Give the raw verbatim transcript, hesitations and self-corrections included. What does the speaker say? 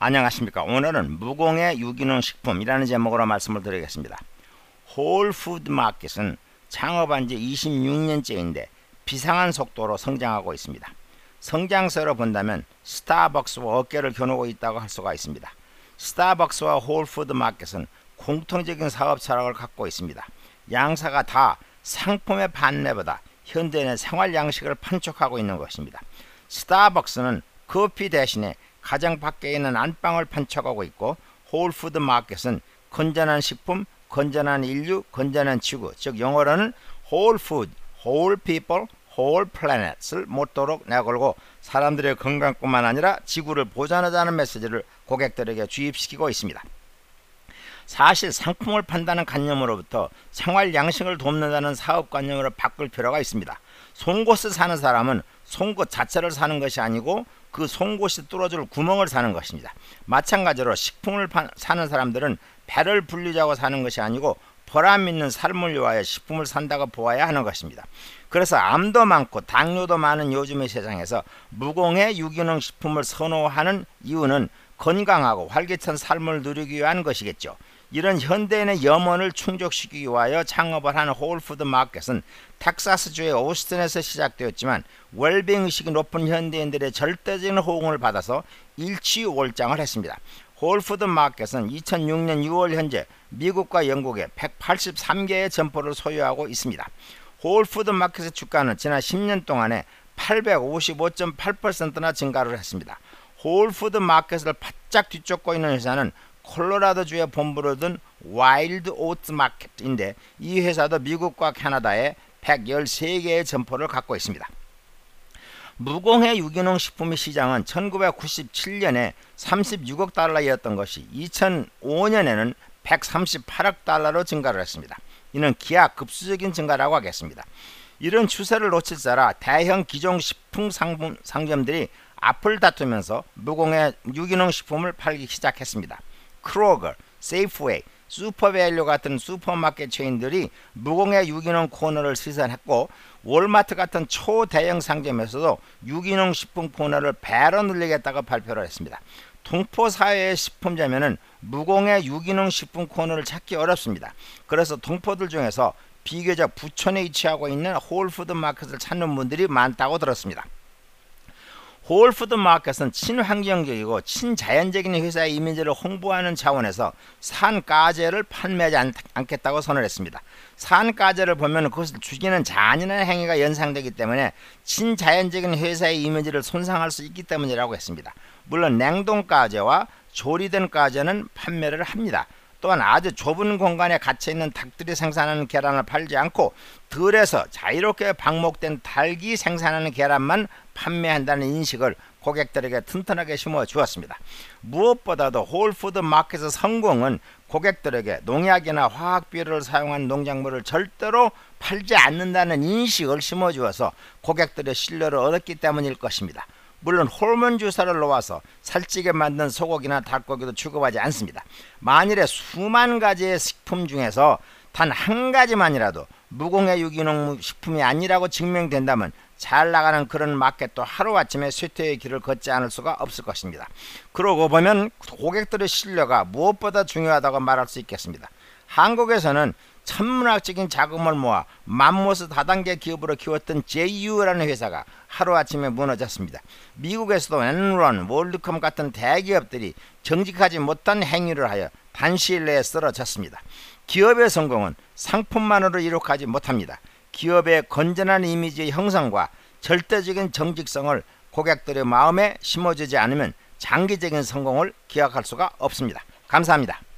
안녕하십니까. 오늘은 무공해 유기농 식품이라는 제목으로 말씀을 드리겠습니다. 홀푸드마켓은 창업한 지 이십육 년째인데 비상한 속도로 성장하고 있습니다. 성장세로 본다면 스타벅스와 어깨를 겨누고 있다고 할 수가 있습니다. 스타벅스와 홀푸드마켓은 공통적인 사업 철학을 갖고 있습니다. 양사가 다 상품의 판매보다 현대인의 생활 양식을 판촉하고 있는 것입니다. 스타벅스는 커피 대신에 가정 밖에 있는 안방을 판촉하고 있고, 홀푸드마켓은 건전한 식품, 건전한 인류, 건전한 지구, 즉 영어로는 Whole Food, Whole People, Whole Planet을 모토로 내걸고 사람들의 건강뿐만 아니라 지구를 보존하자는 메시지를 고객들에게 주입시키고 있습니다. 사실 상품을 판다는 관념으로부터 생활 양식을 돕는다는 사업관념으로 바꿀 필요가 있습니다. 송곳을 사는 사람은 송곳 자체를 사는 것이 아니고 그 송곳이 뚫어줄 구멍을 사는 것입니다. 마찬가지로 식품을 파, 사는 사람들은 배를 불리자고 사는 것이 아니고 보람 있는 삶을 위하여 식품을 산다고 보아야 하는 것입니다. 그래서 암도 많고 당뇨도 많은 요즘의 세상에서 무공해 유기농 식품을 선호하는 이유는 건강하고 활기찬 삶을 누리기 위한 것이겠죠. 이런 현대인의 염원을 충족시키기 위하여 창업을 한 홀푸드마켓은 텍사스주의 오스틴에서 시작되었지만 웰빙 의식이 높은 현대인들의 절대적인 호응을 받아서 일취월장을 했습니다. 홀푸드마켓은 이천육 년 유월 현재 미국과 영국에 백팔십삼 개의 점포를 소유하고 있습니다. 홀푸드마켓의 주가는 지난 십 년 동안에 팔백오십오 점 팔 퍼센트나 증가를 했습니다. 홀푸드마켓을 바짝 뒤쫓고 있는 회사는 콜로라도주에 본부를 둔 와일드 오트 마켓인데, 이 회사도 미국과 캐나다에 백십삼 개의 점포를 갖고 있습니다. 무공해 유기농 식품의 시장은 천구백구십칠 년에 삼십육억 달러였던 것이 이천오 년에는 백삼십팔억 달러로 증가를 했습니다. 이는 기하급수적인 증가라고 하겠습니다. 이런 추세를 놓칠세라 대형 기종 식품 상품 상점들이 앞을 다투면서 무공해 유기농 식품을 팔기 시작했습니다. 크로거, 세이프웨이, 슈퍼밸류 같은 슈퍼마켓 체인들이 무공해 유기농 코너를 시선했고, 월마트 같은 초대형 상점에서도 유기농 식품 코너를 배로 늘리겠다고 발표를 했습니다. 동포사회의 식품점에는 무공해 유기농 식품 코너를 찾기 어렵습니다. 그래서 동포들 중에서 비교적 부촌에 위치하고 있는 홀푸드마켓을 찾는 분들이 많다고 들었습니다. 홀푸드마켓은 친환경적이고 친자연적인 회사의 이미지를 홍보하는 차원에서 산가재를 판매하지 않, 않겠다고 선을 했습니다. 산가재를 보면 그것을 죽이는 잔인한 행위가 연상되기 때문에 친자연적인 회사의 이미지를 손상할 수 있기 때문이라고 했습니다. 물론 냉동가재와 조리된 가재는 판매를 합니다. 또한 아주 좁은 공간에 갇혀있는 닭들이 생산하는 계란을 팔지 않고 들에서 자유롭게 방목된 닭이 생산하는 계란만 판매한다는 인식을 고객들에게 튼튼하게 심어 주었습니다. 무엇보다도 홀푸드마켓의 성공은 고객들에게 농약이나 화학비료를 사용한 농작물을 절대로 팔지 않는다는 인식을 심어 주어서 고객들의 신뢰를 얻었기 때문일 것입니다. 물론 호르몬 주사를 놓아서 살찌게 만든 소고기나 닭고기도 취급하지 않습니다. 만일에 수만 가지의 식품 중에서 단 한 가지만이라도 무공해 유기농 식품이 아니라고 증명된다면 잘 나가는 그런 마켓도 하루아침에 쇠퇴의 길을 걷지 않을 수가 없을 것입니다. 그러고 보면 고객들의 신뢰가 무엇보다 중요하다고 말할 수 있겠습니다. 한국에서는 천문학적인 자금을 모아 맘모스 다단계 기업으로 키웠던 제이유라는 회사가 하루아침에 무너졌습니다. 미국에서도 엔론, 월드컴 같은 대기업들이 정직하지 못한 행위를 하여 단시일 내에 쓰러졌습니다. 기업의 성공은 상품만으로 이룩하지 못합니다. 기업의 건전한 이미지의 형성과 절대적인 정직성을 고객들의 마음에 심어주지 않으면 장기적인 성공을 기약할 수가 없습니다. 감사합니다.